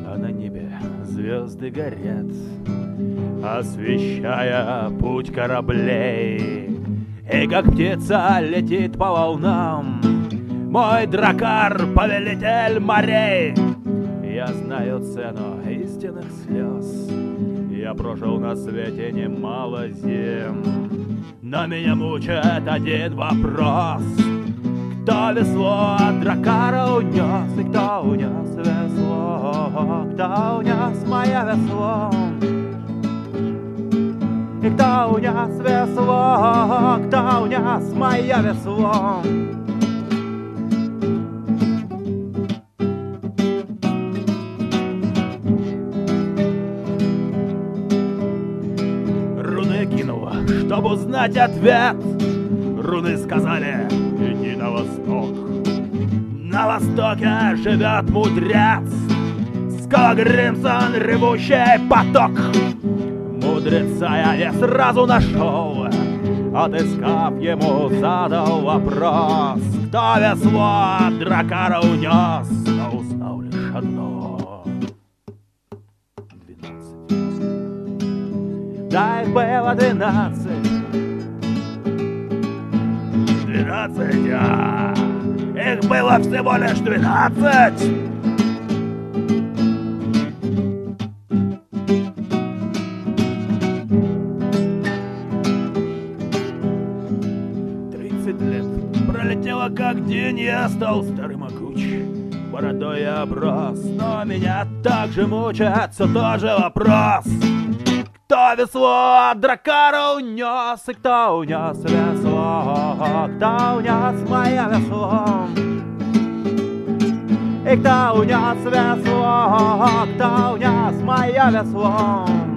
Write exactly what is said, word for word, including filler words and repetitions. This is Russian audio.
а на небе звезды горят, освещая путь кораблей. И как птица летит по волнам мой дракар, повелитель морей. Я знаю цену истинных слез, я прожил на свете немало зим, но меня мучает один вопрос: кто весло от дракара унес, и кто унес весло, кто унес мое весло, и кто унес весло, кто унес мое весло. Руны кинула, чтобы узнать ответ. Руны сказали: иди на восток. На востоке живет мудрец, Скогримсон, ревущий поток. Мудреца я не сразу нашел, отыскав ему, задал вопрос: кто весло от дракара унес, но узнал лишь одно: двенадцать. Да, их было двенадцать. Двенадцать, а их было всего лишь двенадцать. Тридцать лет пролетело как день, я стал старый могуч, бородой я оброс, но меня также мучает все тот же вопрос: кто весло от дракара унес, и кто унес весло, кто унес мое весло, и кто унес весло, кто унес мое весло.